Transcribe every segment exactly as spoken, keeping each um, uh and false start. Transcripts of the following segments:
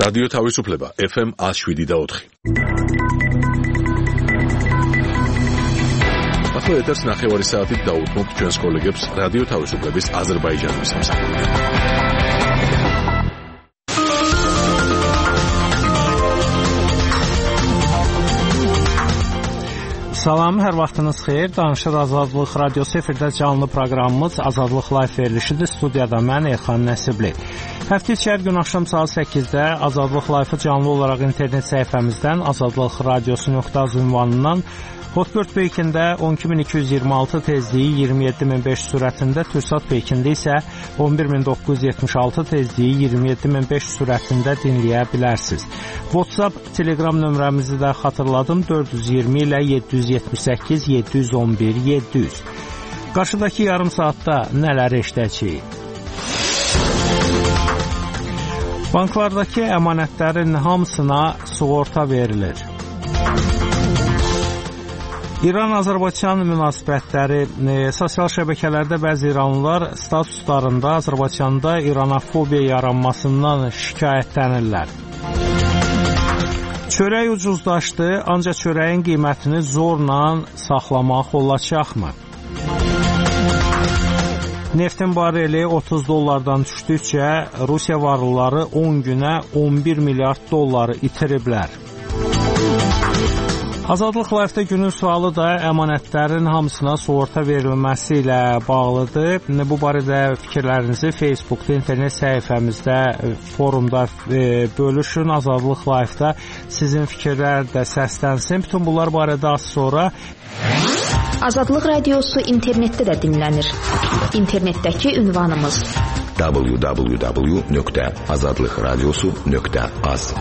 რადიო თავისუფლება ეფ ემ one oh seven და four. ახლა ეთერს ნახევარი საათით დაუთმობთ ჩვენს კოლეგებს რადიო თავისუფლების აზერბაიჯანის სამსახურში. Salam, hər vaxtınız xeyir. Danışır Azadlıq Radiosu efirdə canlı proqramımız Azadlıq Live verilişidir. Studiyada mən Elxan Nəsibli. Həftə içi hər gün axşam saat səkkizdə Azadlıq Live-ı canlı olaraq internet səhifəmizdən azadlıq radiosu nöqtə az ünvanından Hotbird Peykində on iki min iki yüz iyirmi altı tezliyi iyirmi yeddi min beş sürətində, Türksat Peykində isə on bir min doqquz yüz yetmiş altı tezliyi iyirmi yeddi min beş sürətində dinləyə bilərsiniz. WhatsApp, Telegram nömrəmizi də xatırladım, dörd yüz iyirmi ilə yeddi yüz yetmiş səkkiz yeddi yüz on bir yeddi yüz. Qarşıdakı yarım saatda nələr eşidəcəyik? Banklardakı əmanətlərin hamısına sığorta verilir. İran-Azərbaycan münasibətləri, e, sosial şəbəkələrdə bəzi İranlılar statuslarında Azərbaycanda İranofobiya yaranmasından şikayətlənirlər. Çörək ucuzlaşdı, ancaq çörəyin qiymətini zorla saxlamaq olacaqmı? Neftin bareli otuz dollardan düşdükcə Rusiya varlıları on günə on bir milyard dolları itiriblər. Azadlıq Live-də günün sualı da əmanətlərin hamısına sığorta verilməsi ilə bağlıdır. Bu barədə fikirlərinizi Facebookda, internet səhifəmizdə, forumda bölüşün. Azadlıq Live-da sizin fikirlər də səslənsin. Bütün bunlar barədə az sonra. Azadlıq Radiosu internetdə də dinlənir. İnternetdəki ünvanımız w w w nöqtə azadlıq radiosu nöqtə az.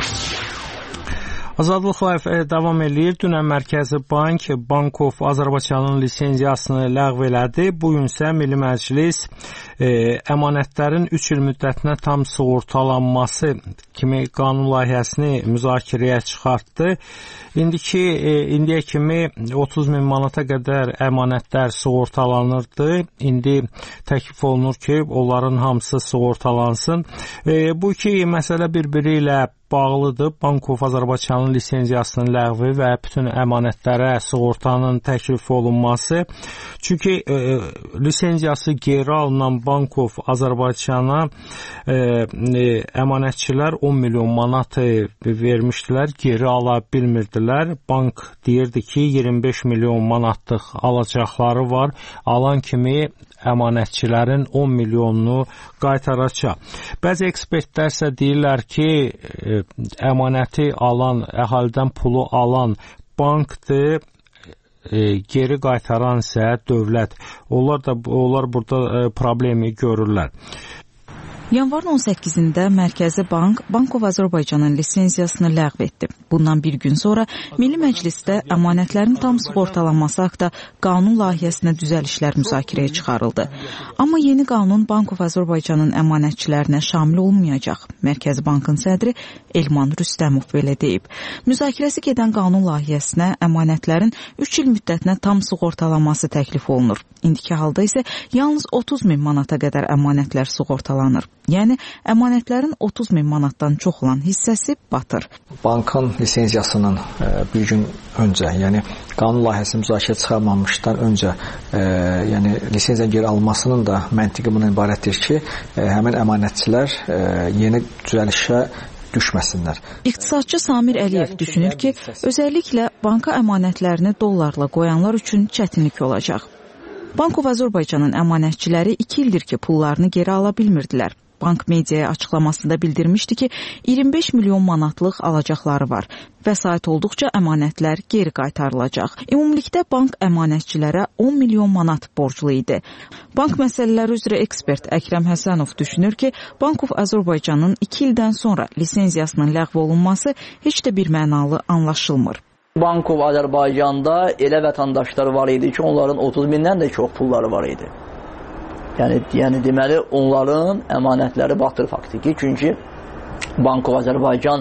Azadlıq Live davam eləyir. Dünən Mərkəzi Bank, Bank of Azərbaycanın lisenziyasını ləğv elədi. Bugün isə Milli Məclis e, əmanətlərin üç il müddətinə tam sığortalanması kimi qanun layihəsini müzakirəyə çıxartdı. İndiki, e, indiyə kimi otuz min manata qədər əmanətlər sığortalanırdı. İndi təklif olunur ki, onların hamısı sığortalansın. E, bu iki məsələ bir-biri ilə bağlıdır. Bank of Azərbaycanın lisenziyasının ləğvi və bütün əmanətlərə sığortanın təklif olunması. Çünki e, lisenziyası geri alınan Bank of Azərbaycana e, e, əmanətçilər on milyon manat vermişdilər, geri ala bilmirdilər. Bank deyirdi ki, iyirmi beş milyon manatlıq alacaqları var. Alan kimi əmanətçilərin on milyonunu qaytaracaq. Bəzi ekspertlər isə deyirlər ki, e, əmanəti alan, əhalidən pulu alan bankdır, e, geri qaytaran isə dövlət. Onlar da onlar burada e, problemi görürlər. Yanvarın on səkkizində Mərkəzi Bank, Bank of Azərbaycanın lisenziyasını ləğv etdi. Bundan bir gün sonra Milli Məclisdə əmanətlərin tam sığortalanması haqqında qanun layihəsinə düzəlişlər müzakirəyə çıxarıldı. Amma yeni qanun Bank of Azərbaycanın əmanətçilərinə şamil olmayacaq. Mərkəzi Bankın sədri Elman Rüstəmov belə deyib. Müzakirəsi gedən qanun layihəsinə əmanətlərin üç il müddətinə tam sığortalanması təklif olunur. İndiki halda isə yalnız otuz min manata qədər əmanətlər sığortalanır. Yəni, əmanətlərin otuz min manatdan çox olan hissəsi batır. Bankın lisenziyasının e, bir gün öncə, yəni qanun layihəsi müzakirə çıxarmamışdan öncə e, yəni lisenziya geri almasının da məntiqi bundan ibarətdir ki, e, həmin əmanətçilər e, yeni düzəlişə düşməsinlər. İqtisadçı Samir Əliyev düşünür ki, özəlliklə banka əmanətlərini dollarla qoyanlar üçün çətinlik olacaq. Bank of Azərbaycanın əmanətçiləri iki ildir ki, pullarını geri ala bilmirdilər. Bank mediaya açıqlamasında bildirmişdi ki, iyirmi beş milyon manatlıq alacaqları var. Vəsait olduqca əmanətlər geri qaytarılacaq. Ümumilikdə bank əmanətçilərə on milyon manat borclu idi. Bank məsələləri üzrə ekspert Əkrəm Həsənov düşünür ki, Bank of Azərbaycanın iki ildən sonra lisenziyasının ləğv olunması heç də bir mənalı anlaşılmır. Bank of Azərbaycanda elə vətəndaşlar var idi ki, onların otuz mindən də çox pulları var idi. Yəni, yəni deməli, onların əmanətləri batır faktiki. Çünki Bankov Azərbaycan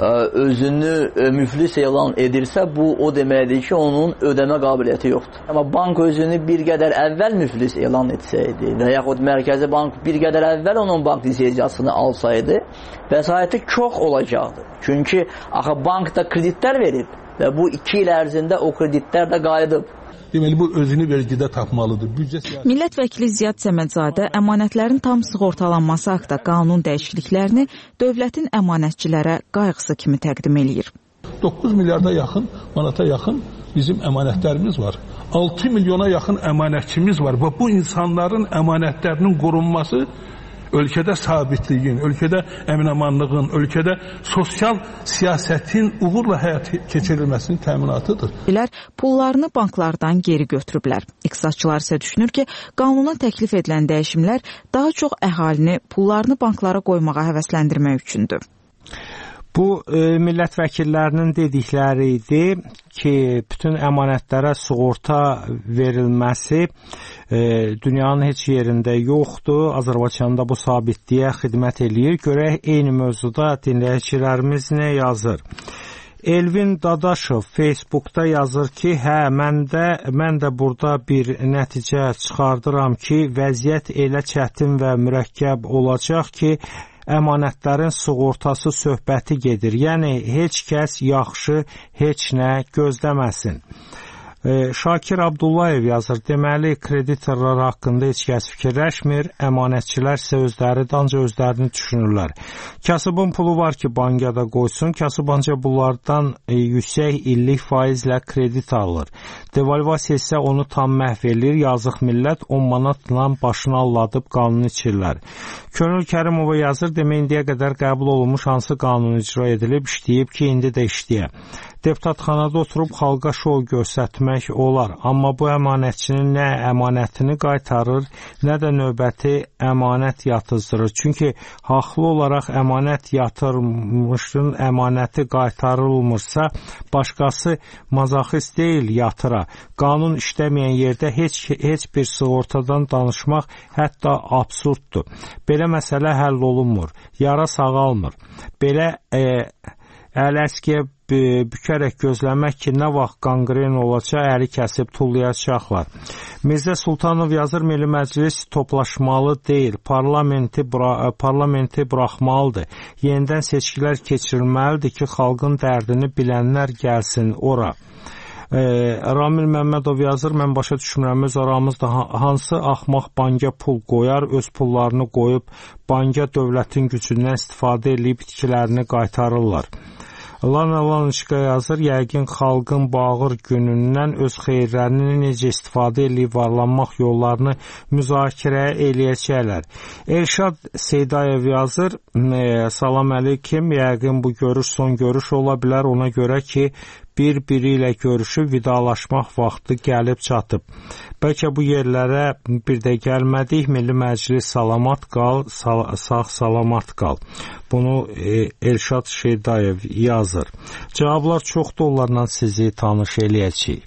özünü müflis elan edirsə, bu o deməkdir ki, onun ödəmə qabiliyyəti yoxdur. Amma bank özünü bir qədər əvvəl müflis elan etsəydi və yaxud Mərkəzi Bank bir qədər əvvəl onun bank lisenziyasını alsaydı, vəsaiti çox olacaqdı. Çünki axı bank da kreditlər verib və bu iki il ərzində o kreditlər də qayıdıb. Deməli, bu özünü vergidə tapmalıdır. Büdcə siyasəti... Millət vəkili Ziyad Səmədzadə əmanətlərin tam sığortalanması haqqında qanun dəyişikliklərini dövlətin əmanətçilərə qayğısı kimi təqdim eləyir. doqquz milyarda yaxın, manata yaxın bizim əmanətlərimiz var. altı milyona yaxın əmanətçimiz var və bu insanların əmanətlərinin qorunması ölkədə sabitliyin, ölkədə əmin-amanlığın, ölkədə sosial siyasətin uğurla həyat keçirilməsinin təminatıdır. Bilər pullarını banklardan geri götürüblər. İqtisadçılar isə düşünür ki, qanuna təklif edilən dəyişimlər daha çox əhalini pullarını banklara qoymağa həvəsləndirmək üçündür. Bu e, millət vəkillərinin dedikləri idi ki, bütün əmanətlərə sığorta verilməsi e, dünyanın heç yerində yoxdur. Azərbaycanda bu sabitliyə xidmət eləyir. Görək eyni mövzuda dinləyicilərimiz nə yazır. Elvin Dadaşov Facebookda yazır ki, hə, mən də, mən də burada bir nəticə çıxardıram ki, vəziyyət elə çətin və mürəkkəb olacaq ki, əmanətlərin sığortası söhbəti gedir. Yəni, heç kəs yaxşı, heç nə gözləməsin. Şakir Abdullayev yazır, deməli kreditorlar haqqında heç kəs fikirləşmir, əmanətçilər isə özləri ancaq özlərini düşünürlər. Kasıbın pulu var ki, bankada qoysun, kasıb ancaq bunlardan e, yüksək illik faizlə kredit alır. Devalvasiya isə onu tam məhv edir, yazıq millət on manatla başını alladıb qanunu içirlər. Könül Kərimova yazır, demək indiyə qədər qəbul olunmuş hansı qanun icra edilib, işləyib ki, indi də işləyə. Deputatxanada oturub xalqa şou göstərmək olar, amma bu əmanətçinin nə əmanətini qaytarır, nə də növbəti əmanət yatızdırır. Çünki haqlı olaraq əmanət yatırmışın əmanəti qaytarılmırsa, başqası mazaxist deyil yatıra. Qanun işləməyən yerdə heç, heç bir sığortadan danışmaq hətta absurddur. Belə məsələ həll olunmur, yara sağalmır. Belə e, əl-əskiyə bükərək gözləmək ki, nə vaxt qanqren olacaq, əli kəsib tullayacaqlar. Mirzə Sultanov yazır, Milli Məclis toplaşmalı deyil, parlamenti, bura, parlamenti buraxmalıdır. Yenidən seçkilər keçirilməlidir ki, xalqın dərdini bilənlər gəlsin ora. E, Ramil Məmmədov yazır, mən başa düşmürəm, öz aramızda hansı axmaq banka pul qoyar, öz pullarını qoyub banka dövlətin gücündən istifadə edib itkilərini qaytarırlar. Lana Lanışqa yazır, yəqin xalqın bağır günündən öz xeyirlərini necə istifadə edib varlanmaq yollarını müzakirə eləyəcəklər. Elşad Seydayev yazır, salam əleyküm, yəqin bu görüş son görüş ola bilər, ona görə ki, bir-biri ilə görüşüb vidalaşmaq vaxtı gəlib çatıb. Bəlkə bu yerlərə bir də gəlmədik, Milli Məclis salamat qal, sal sağ salamat qal. Bunu e, Elşad Şeydayev yazır. Cavablar çoxdur, onlarla sizi tanış eləyəcəyik.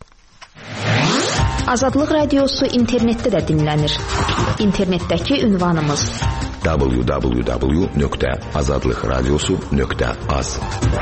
Azadlıq Radiosu internetdə də dinlənir. İnternetdəki ünvanımız w w w nöqtə azadlıq radiosu nöqtə az.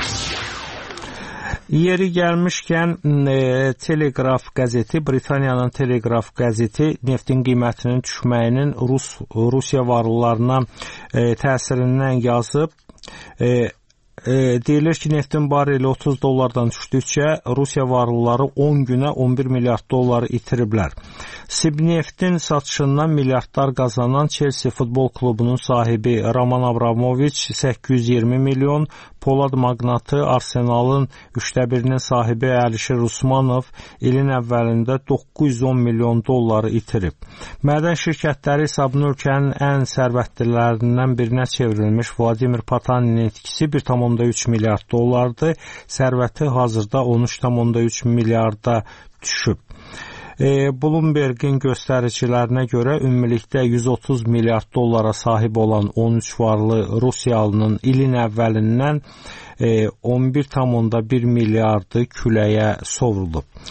Yeri gəlmişkən e, Telegraf qəzeti, Britaniyanın Telegraf qəzeti neftin qiymətinin düşməyinin Rus, Rusiya varlılarına e, təsirindən yazıb. E, e, deyilir ki, neftin bareli otuz dollardan düşdükcə Rusiya varlıları on günə on bir milyard dolları itiriblər. Sibneftin satışından milyardlar qazanan Chelsea futbol klubunun sahibi Roman Abramovich səkkiz yüz iyirmi milyon, Polad magnatı Arsenalın üçdə birinin sahibi Əlişir Usmanov ilin əvvəlində doqquz yüz on milyon dolları itirib. Mədən şirkətləri hesabını ölkənin ən sərvətlilərindən birinə çevrilmiş Vladimir Patanin etkisi bir tam onda üç milyard dollardır. Sərvəti hazırda on üç tam onda üç milyarda düşüb. E, Bloomberg'in göstəricilərinə görə ümumilikdə yüz otuz milyard dollara sahib olan on üç varlı Rusiyalının ilin əvvəlindən e, on bir tam onda bir milyardı küləyə sovrulub.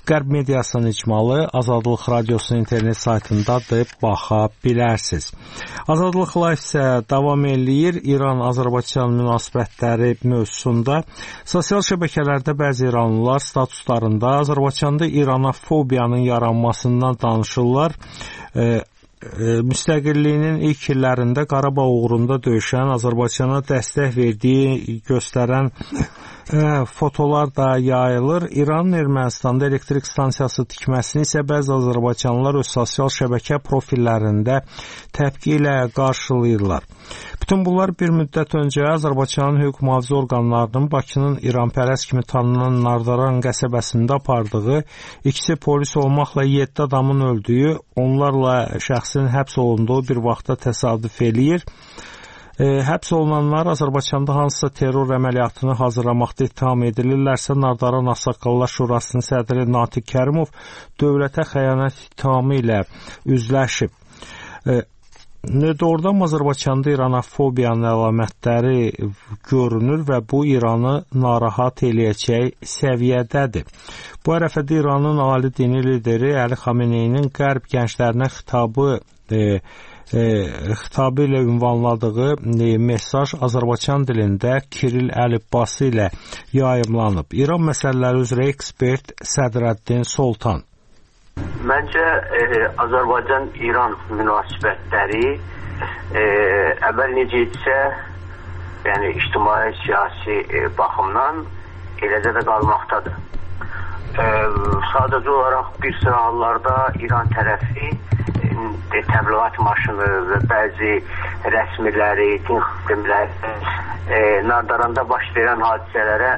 Qərb mediasının icmalı Azadlıq Radiosunun internet saytındadır, baxa bilərsiniz. Azadlıq Live isə davam eləyir. İran-Azərbaycan münasibətləri mövzusunda sosial şəbəkələrdə bəzi iranlılar statuslarında Azərbaycanda İranofobiyanın yaranmasından danışırlar. E, müstəqilliyinin ilk illərində Qarabağ uğrunda döyüşən, Azərbaycana dəstək verdiyi göstərən ə, fotolar da yayılır. İranın Ermənistanda elektrik stansiyası tikməsini isə bəzi azərbaycanlılar öz sosial şəbəkə profillərində təpki ilə qarşılayırlar. Bütün bunlar bir müddət öncə Azərbaycanın hüquq mühafizə orqanlarının Bakının İranpərəst kimi tanınan Nardaran qəsəbəsində apardığı, ikisi polis olmaqla yeddi adamın öldüyü, onlarla şəxsin həbs olunduğu bir vaxtda təsadüf eləyir. E, həbs olunanlar Azərbaycanda hansısa terror əməliyyatını hazırlamaqda ittiham edilirlərsə, Nardaran Ağsaqqallar Şurasının sədri Natiq Kərimov dövlətə xəyanət ittihamı ilə üzləşib. E, Doğrudan Azərbaycanda İranofobiyanın əlamətləri görünür və bu İranı narahat eləyəcək səviyyədədir. Bu ərəfədə İranın ali dini lideri Əli Xameneyinin Qərb gənclərinə xitabı e, e, xitabı ilə ünvanladığı e, mesaj Azərbaycan dilində Kiril əlifbası ilə yayımlanıb. İran məsələləri üzrə ekspert Sədrəddin Soltan. Məncə e, Azərbaycan-İran münasibətləri e, əvvəl necə etsə, yəni ictimai siyasi e, baxımdan eləcə də qalmaqdadır. E, sadəcə olaraq bir sıra hallarda İran tərəfi e, təbliğat maşını və bəzi rəsmiləri, din xadimləri e, Nardaranda baş verən hadisələrə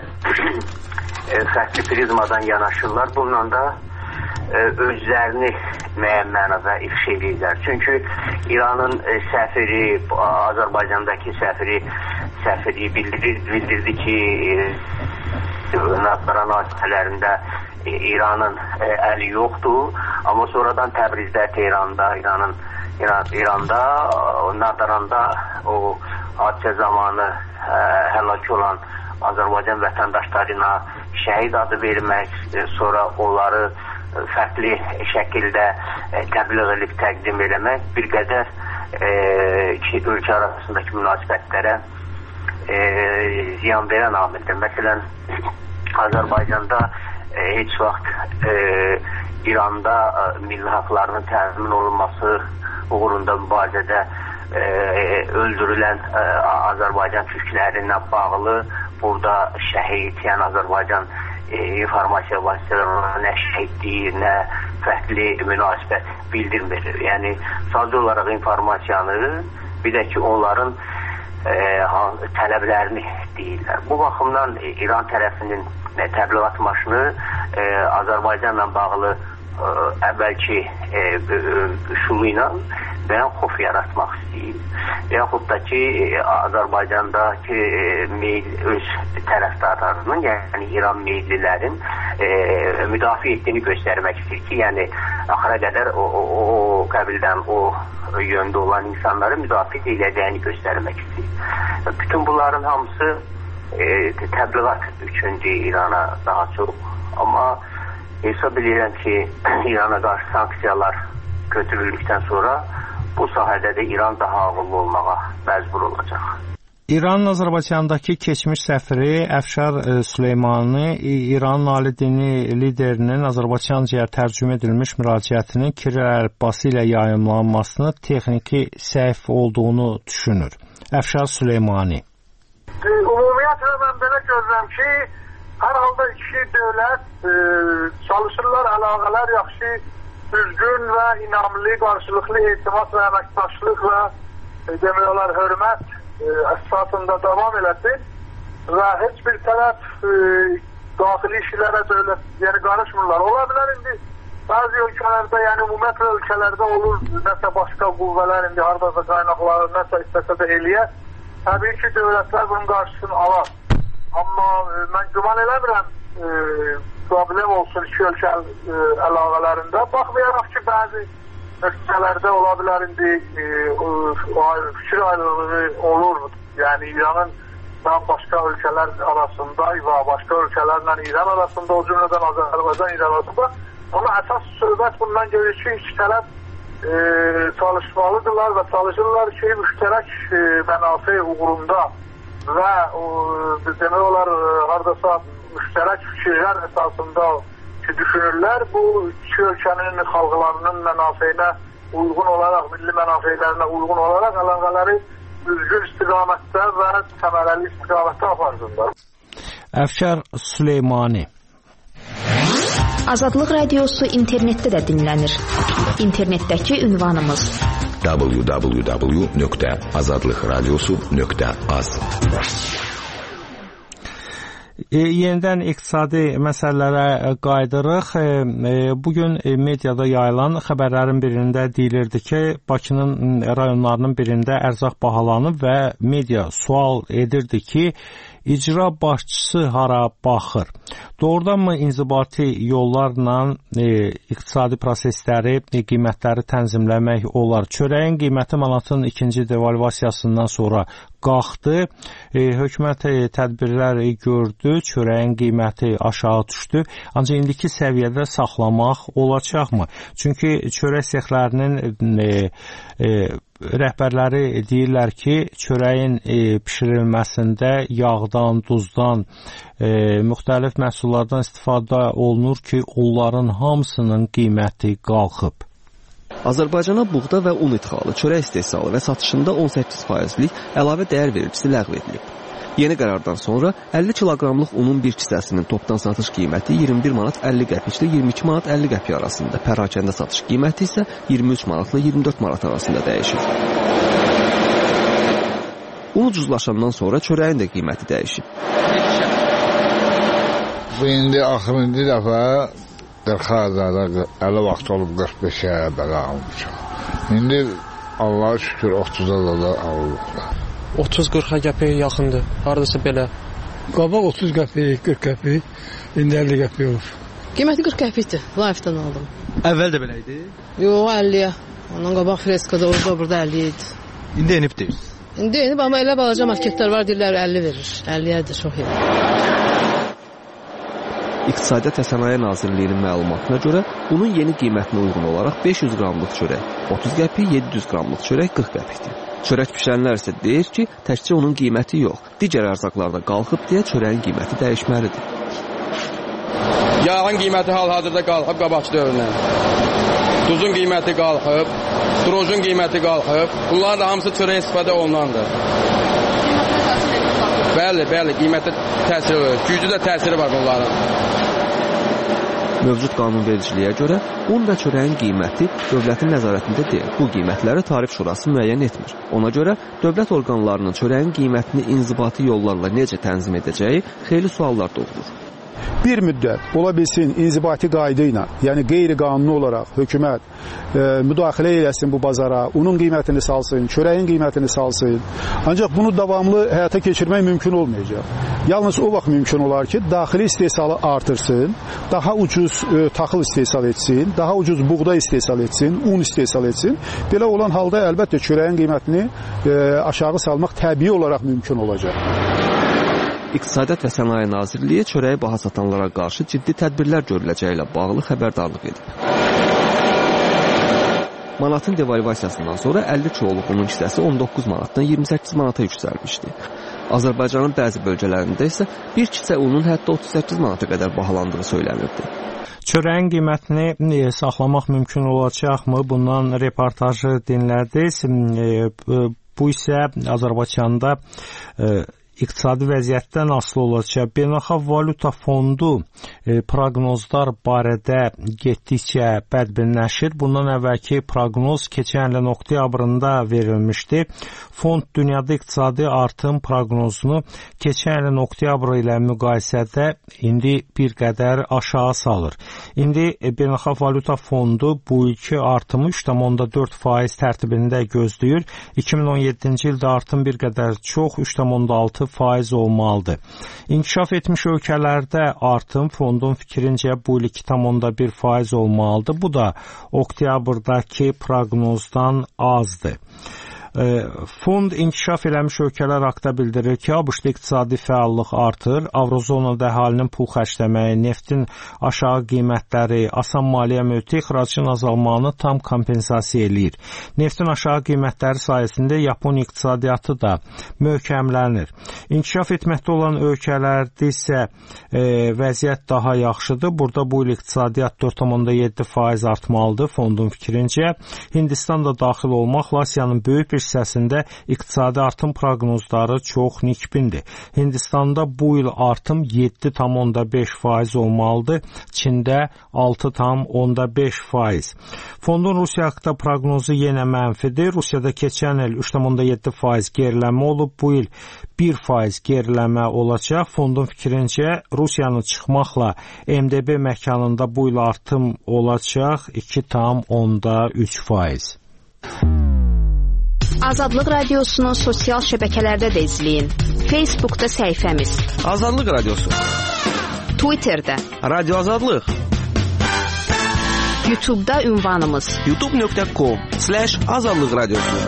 e, fərqli prizmadan yanaşırlar. Bununla da özlərini müəyyən mənada ifşa edirlər. Çünki İranın səfiri, Azərbaycandakı səfiri səfiri bildirdi, bildirdi ki, Nardaran hadisələrində İranın əli yoxdur. Amma sonradan Təbrizdə, Tehranda, İranın İran, İranda, Nardaranda o hadisə zamanı həlak olan Azərbaycan vətəndaşlarına şəhid adı vermək, sonra onları fərqli şəkildə təbliğ edib təqdim eləmək bir qədər e, iki ölkə arasındakı münasibətlərə e, ziyan verən amildir. Məsələn, Azərbaycanda e, heç vaxt e, İranda e, milli haqlarının təmin olunması uğrunda mübarizədə e, öldürülən e, Azərbaycan türklərinə bağlı burada şəhid, yəni Azərbaycan E, informasiya vasitələrinin nə şəhidliyi, nə fərqli münasibət bildirmir. Yəni, sadəcə olaraq informasiyanı, bir də ki, onların e, tələblərini deyirlər. Bu baxımdan e, İran tərəfinin e, təbliğat maşını e, Azərbaycanla bağlı e, əvvəlki e, üsulu ilə və xof yaratmaq istəyir. Və yaxud da ki, Azərbaycandakı meyl öz tərəfdarlarının, yəni İran meyillilərin e, müdafiə etdiyini göstərmək istəyir ki, yəni axıra qədər o, o, o qəbildən, o yöndə olan insanları müdafiə edəcəyini göstərmək istəyir. Bütün bunların hamısı e, təbliğat üçündür İrana daha çox. Amma hesab edirəm ki, İrana qarşı sanksiyalar götürüldükdən sonra bu sahədə də İran daha ağıllı olmağa məcbur olacaq. İranın Azərbaycandakı keçmiş səfiri Əfşar Süleymani İranın ali dini liderinin Azərbaycancaya tərcümə edilmiş müraciətinin Kiril əlifbası ilə yayımlanmasını texniki səhv olduğunu düşünür. Əfşar Süleymani. Ümumiyyətlə mən belə görürəm ki, hər halda iki dövlət e, çalışırlar, əlaqələr yaxşı, düzgün və inamlı, qarşılıqlı etimad və əməkdaşlıqla e, demək olar hörmət e, əsasında davam eləsin və heç bir tərəf e, daxili işlərə dövlət yəni qarışmırlar. Ola bilər indi bəzi ölkələrdə, yəni ümumiyyətlə ölkələrdə olur nəsə başqa qüvvələr indi haradasa qaynaqları nəsə istəsə də eləyə. Təbii ki, dövlətlər bunun qarşısını alar. Amma e, mən güman eləmirəm e, problem olsun iki ölkə e, əlaqələrində. Baxmayaraq ki, bəzi ölkələrdə ola bilər indi e, fikir ayrılığı olur. Yəni İranın başqa ölkələr arasında və başqa ölkələrlə İran arasında, o cümlədən Azərbaycan İran arasında. Amma əsas söhbət bundan gedir ki, iki tərəf e, çalışmalıdırlar və çalışırlar ki, müştərək e, mənafe uğrunda və o, demək olar hardasa müştərək fikirlər əsasında ki, düşünürlər. Bu iki ölkənin xalqlarının mənafeyinə uyğun olaraq, milli mənafeylərinə uyğun olaraq əlaqələri düzgün istiqamətdə və təmərəli istiqamətdə aparsınlar. Əfkar Süleymani. Azadlıq Radiosu internetdə də dinlənir. İnternetdəki ünvanımız w w w nöqtə azadlıq radiosu nöqtə az. E, yenidən iqtisadi məsələlərə qayıdırıq. E, bugün mediada yayılan xəbərlərin birində deyilirdi ki, Bakının rayonlarının birində ərzaq bahalanıb və media sual edirdi ki, icra başçısı hara baxır? Doğrudanmı inzibati yollarla e, iqtisadi prosesləri, e, qiymətləri tənzimləmək olar? Çörəyin qiyməti manatın ikinci devalvasiyasından sonra qalxdı. E, hökumət e, tədbirlər e, gördü, çörəyin qiyməti aşağı düşdü. Ancaq indiki səviyyədə saxlamaq olacaqmı? Çünki çörək sexlərinin e, e, rəhbərləri deyirlər ki, çörəyin e, bişirilməsində yağdan, duzdan, e, müxtəlif məhsullardan istifadə olunur ki, onların hamısının qiyməti qalxıb. Azərbaycana buğda və un ixalı, çörək istehsalı və satışında on səkkiz faizlik əlavə dəyər vericisi ləğv edilib. Yeni qərardan sonra əlli kiloqramlıq unun bir kisəsinin topdan satış qiyməti iyirmi bir manat əlli qəpiklə iyirmi iki manat əlli qəpik arasında, pərakəndə satış qiyməti isə iyirmi üç manatla iyirmi dörd manat arasında dəyişir. Un ucuzlaşandan sonra çörəyin də qiyməti dəyişib. Bu indi axırıncı dəfə qırx azada əli vaxt olub qırx beşə belə almışam. İndi Allah'a şükür otuza da alırıq. otuz qırxa qəpik yaxındır, haradasa belə. Qabaq otuz qəpik, qırx qəpik, indi əlli qəpik olur. Qiyməti qırx qəpikdir, Life-dan aldım. Əvvəl də belə idi? Yox, əlliyə. Ondan qabaq freskada orada, burada əlli idi. İndi enib deyil? İndi enib, amma elə balaca marketlər var, deyirlər əlli verir. əlliyyədir, çox iyi. İqtisadiyyat və Sənaye Nazirliyinin məlumatına görə bunun yeni qiymətinə uyğun olaraq beş yüz qramlıq çörək otuz qəpik, yeddi yüz qramlıq çörək qırx qəpikdir. Çörək pişirənlər isə deyir ki, təkcə onun qiyməti yox, digər ərzaqlarda qalxıb deyə çörəyin qiyməti dəyişməlidir. Yağın qiyməti hal-hazırda qalxıb qabaqçı dövründən. Duzun qiyməti qalxıb, drojun qiyməti qalxıb. Bunlar da hamısı çörək istifadə olunandır. Bəli, bəli, qiymətə təsir olur. Güclü də təsiri var bunların. Mövcud qanunvericiliyə görə un və çörəyin qiyməti dövlətin nəzarətində deyil. Bu qiymətləri Tarif Şurası müəyyən etmir. Ona görə dövlət orqanlarının çörəyin qiymətini inzibati yollarla necə tənzim edəcəyi xeyli suallar doğurur. Bir müddət ola bilsin inzibati qayda ilə, yəni qeyri-qanuni olaraq hökumət e, müdaxilə eləsin bu bazara, unun qiymətini salsın, çörəyin qiymətini salsın. Ancaq bunu davamlı həyata keçirmək mümkün olmayacaq. Yalnız o vaxt mümkün olar ki, daxili istehsalı artırsın, daha ucuz e, taxıl istehsal etsin, daha ucuz buğda istehsal etsin, un istehsal etsin. Belə olan halda əlbəttə çörəyin qiymətini e, aşağı salmaq təbii olaraq mümkün olacaq. İqtisadiyyat və Sənaye Nazirliyi çörəyi baha satanlara qarşı ciddi tədbirlər görüləcəyi ilə bağlı xəbərdarlıq edib. Manatın devalvasiyasından sonra əlli kiloluq unun hissəsi on doqquz manatdan iyirmi səkkiz manata yüksəlmişdi. Azərbaycanın bəzi bölgələrində isə bir kisə unun hətta otuz səkkiz manata qədər bahalandığı söylənirdi. Çörəyin qiymətini saxlamaq mümkün olacaqmı? Bundan reportajı dinlədik. Bu isə Azərbaycanda iqtisadi vəziyyətdən asılı olacaq. Beynəlxalq Valyuta Fondu e, proqnozlar barədə getdikcə bədbinləşir. Bundan əvvəlki proqnoz keçən ilin oktyabrında verilmişdi. Fond dünyada iqtisadi artım proqnozunu keçən ilin oktyabr ilə müqayisədə indi bir qədər aşağı salır. İndi e, Beynəlxalq Valyuta Fondu bu ilki artımı üç tam dörd faiz tərtibində gözləyir. iki min on yeddinci ildə artım bir qədər çox, üç tam altı faiz olmalıdır. İnkişaf etmiş ölkələrdə artım fondun fikrincə bu il iki tam bir faiz olmalıdır. Bu da oktyabrdakı proqnozdan azdır. Fond inkişaf eləmiş ölkələr haqqında bildirir ki, ABŞ-da iqtisadi fəallıq artır, Avrozonada əhalinin pul xərcləməyi, neftin aşağı qiymətləri, asan maliyyə mühiti ixracın azalmağını tam kompensasiya eləyir. Neftin aşağı qiymətləri sayəsində Yaponiya iqtisadiyyatı da möhkəmlənir. İnkişaf etməkdə olan ölkələrdə isə e, vəziyyət daha yaxşıdır. Burada bu il iqtisadiyyat dörd tam yeddi faiz artmalıdır fondun fikrincə. Hindistan da daxil olmaqla Asiyanın böyük bir hissəsində iqtisadi artım proqnozları çox nikbindir. Hindistanda bu il artım yeddi tam beş faiz olmalıdır. Çində altı tam beş faiz. Fondun Rusiya haqqında proqnozu yenə mənfidir. Rusiyada keçən il üç tam yeddi faiz geriləmə olub. Bu il bir faiz geriləmə olacaq. Fondun fikrincə Rusiyanın çıxmaqla M D B məkanında bu il artım olacaq iki tam üç faiz. Azadlıq Radiosunu sosial şəbəkələrdə də izləyin. Facebookda səhifəmiz Azadlıq Radiosu, Twitterdə Radio Azadlıq, YouTube'da ünvanımız youtube nöqtə com slash azadlıq radiosu.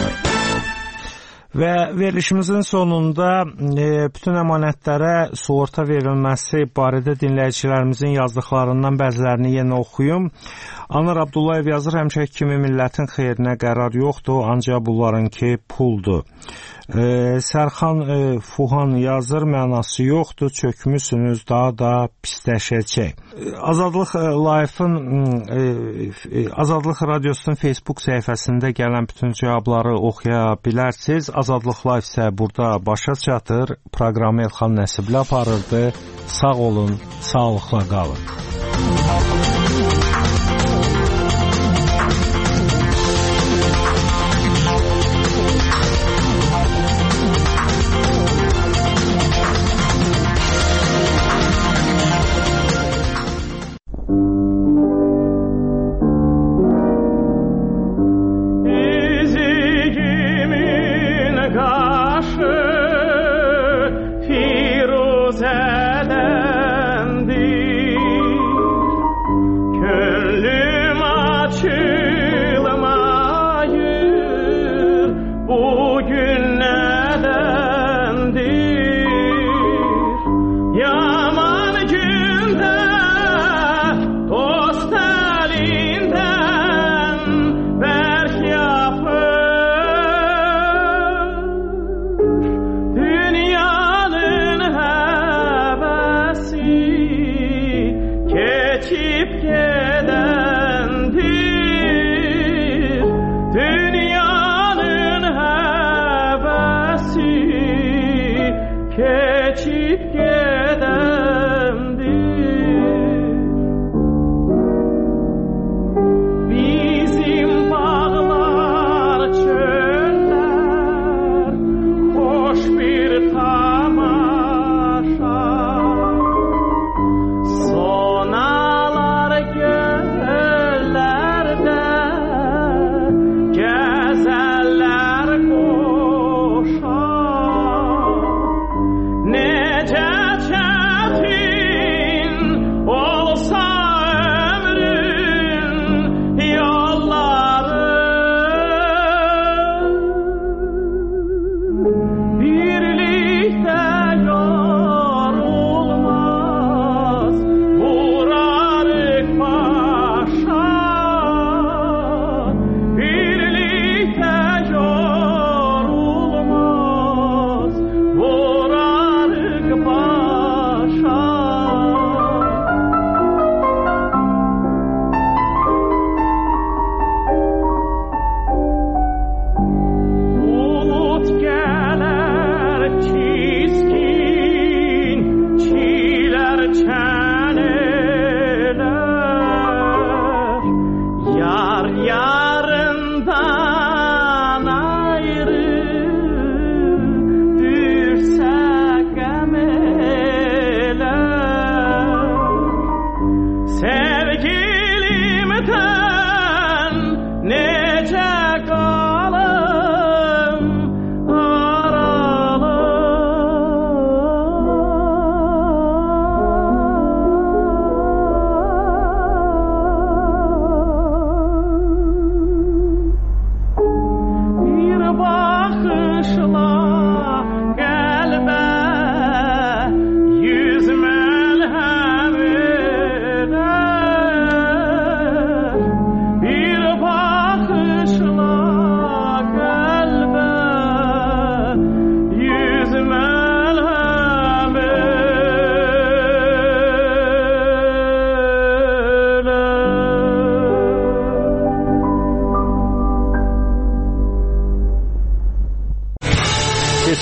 Və verilişimizin sonunda e, bütün əmanətlərə sığorta verilməsi barədə dinləyicilərimizin yazdıqlarından bəzilərini yenə oxuyum. Anar Abdullayev yazır, həmişəki kimi millətin xeyrinə qərar yoxdur, ancaq bunlarınki puldur. E, Sərxan e, Fuhan yazır, mənası yoxdur, çökmüsünüz, daha da pisləşəcək. E, Azadlıq e, Life-ın e, e, Azadlıq Radiosunun Facebook səhifəsində gələn bütün cavabları oxuya bilərsiniz. Azadlıq Life isə burada başa çatır. Proqramı Elxan Nəsibli aparırdı. Sağ olun, sağlıqla qalın.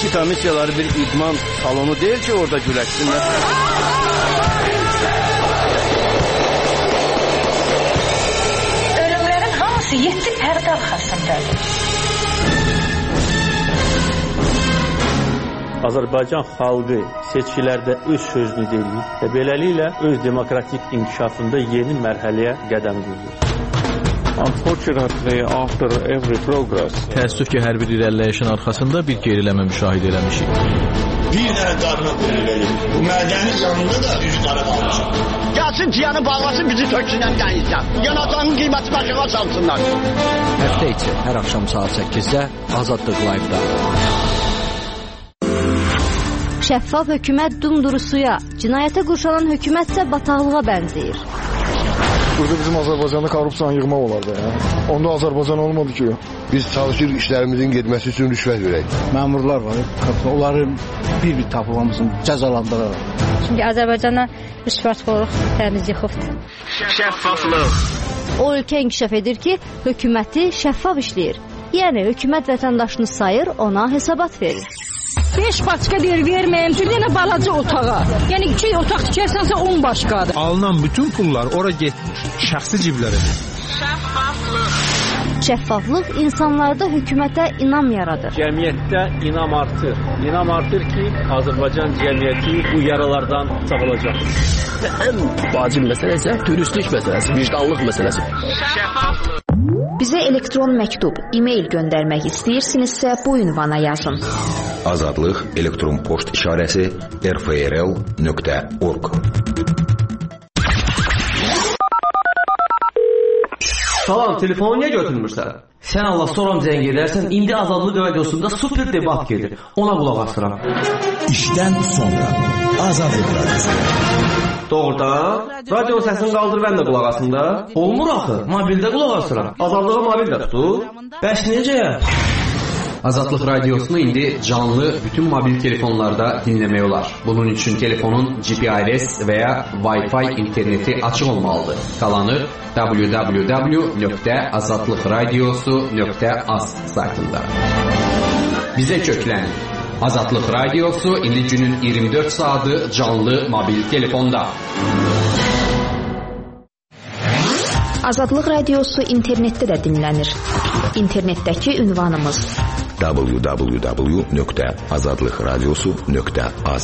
seçki komissiyaları bir idman salonu deyil ki, orada güləşsinlər. Ölümlərin hamısı yeddi pərdə arxasındadır. Azərbaycan xalqı seçkilərdə öz sözünü deyir və beləliklə öz demokratik inkişafında yeni mərhələyə qədəm qoyur. Unfortunately, after every progress, təəssüf ki, hər bir irəliləyişin arxasında bir geriləmə müşahidə eləmişik. Bir dənə qarına qulu verir. Bu mədəni canında da üç qara qalmışıq. Gəlsin ciyanı bağlasın, bizi töksünən dənizdən. Yanacağın qiyməti başıqa salsınlar. Həftə içi hər axşam saat səkkizdə Azadlıq Live-da. Şəffaf hökumət dumduru suya, cinayətə qurşanan hökumət isə bataqlığa bənzəyir. Burada bizim Azərbaycanda korrupsiyanı yığmaq olardı. Ya. Onda Azərbaycan olmadı ki. Biz çalışırıq işlərimizin getməsi üçün rüşvət verək. Məmurlar var, onları bir-bir tapılmamızın cəzalandıraraq. Çünki Azərbaycana rüşvətxorluq təmiz yıxıbdır. Şəffaflıq. O ölkə inkişaf edir ki, hökuməti şəffaf işləyir. Yəni, hökumət vətəndaşını sayır, ona hesabat verir. beş başqa deyir, verməyim, bir dənə balaca otağa. Yəni, iki otaq tikərsənsə on başqadır. Alınan bütün pullar ora getmir, şəxsi ciblərə. Şəffaflıq. Şəffaflıq insanlarda hökumətə inam yaradır. Cəmiyyətdə inam artır. İnam artır ki, Azərbaycan cəmiyyəti bu yaralardan sağolacaq. Ən vacib məsələ isə dürüstlük məsələsi, vicdanlıq məsələsi. Şəffaflıq. Bizə elektron məktub, e-mail göndərmək istəyirsinizsə bu ünvana yazın. Azadlıq elektron poçt işarəsi r f r l nöqtə org. Salam, telefonu niyə götürmürsən? Sən Allah soram zəng edərsən, indi Azadlıq radiosunda super debat gedir. Ona qulaq asıram. İşdən sonra Azadlıq radiosu. Doğrudan, radio səsini qaldır, mən də qulaq asım da. Olmur axı, mobildə qulaq asıram. Azadlığa mobil də tutur. Bəs necə? Azadlıq radiosunu indi canlı bütün mobil telefonlarda dinləmək olar. Bunun üçün telefonun G P R S və ya Wi-Fi interneti açıq olmalıdır. Qalanı w w w nöqtə azadlıq radiosu nöqtə az saytında. Bizə köklənin. Azadlıq radiosu indi günün iyirmi dörd saatı canlı mobil telefonda. Azadlıq radiosu internetdə də dinlənir. İnternetdəki ünvanımız w w w nöqtə azadlıq radiosu nöqtə az.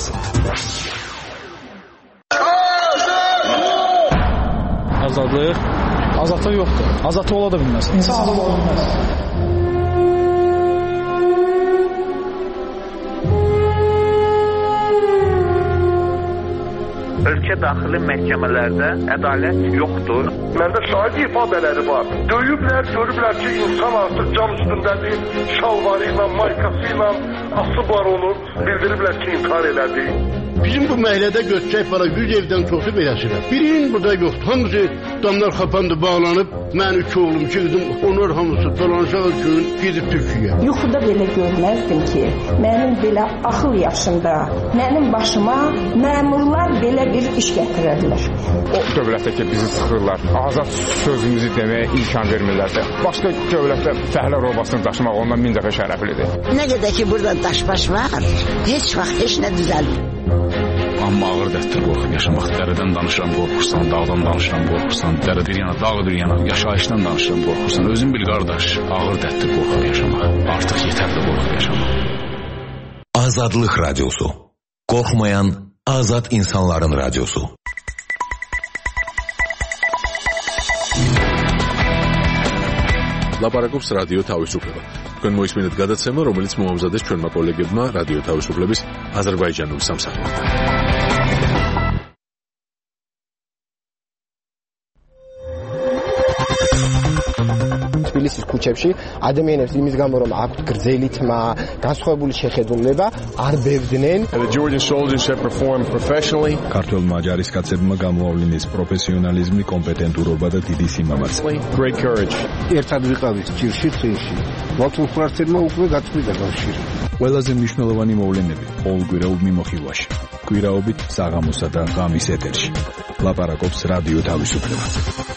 Azadlıq? Azadlıq yoxdur. Azadlıq ola da bilməz. İnsanlıq ola bilməz. Ölkə daxili məhkəmələrdə ədalət yoxdur. Məndə şahid ifadələri var. Döyüblər, görüblər ki, insan artıq cam üstündədir, şalvarı ilə, maykası ilə asıb var onu, bildiriblər ki, intihar elədi. Bizim bu məhəllədə götürək para yüz evdən çoxu beləsirlər. Birinin burada yoxdur. Hamısı damlar xapandı, bağlanıb. Mən iki oğlum, iki qızım, onlar hamısı dolanacaq gün gedib Türkiyə. Yuxuda belə görməzdim ki, mənim belə axıl yaşında, mənim başıma məmurlar belə bir iş gətirərlər. O dövlətdə ki, bizi sıxırlar, azad sözümüzü deməyə imkan vermirlər. Başqa dövlətdə fəhlə robasını daşımaq ondan min dəfə şərəflidir. Nə qədər ki, burada daşbaş var, heç vaxt heç nə düzəlmir. Amma ağır dərddir qorxub yaşamaq. Dərədən danışıram, qorxursan, dağdan danışıram, qorxursan, dərə bir yana, dağ bir yana, yaşayışdan danışıram, qorxursan. Özün bil qardaş, ağır dərddir qorxub yaşamaq. Artıq yetərli qorxub yaşamaq. Azadlıq radiosu. Qorxmayan azad insanların radiosu. ლაპარაკობს რადიო თავისუფლება. თქვენ მოისმინეთ გადაცემა, რომელიც მოამზადეს ჩვენმა კოლეგებმა რადიო თავისუფლების აზერბაიჯანული სამსახურიდან. თბილისის ქუჩებში ადამიანებს იმის გამო რომ აქვთ გრძელი თმა, განსხვავებული შეხედულება, არ ბევრდნენ. The Georgian soldiers have performed professionally. ქართველმა ჯარისკაცებმა გამოავლინეს პროფესიონალიზმი, კომპეტენტურობა და დიდი სიმამაცე. Great courage. ერთად ვიყავით ჭირში წინში. მართლმსვარცებმა უკვე გაწყვიტა კავშირი. ყველაზე მნიშვნელოვანი მოვლენები ყოველკვირეულ მიმოხილვაში. კვირაობით საღამოსა და ღამის ეთერში. ლაპარაკობს რადიო თავისუფლება.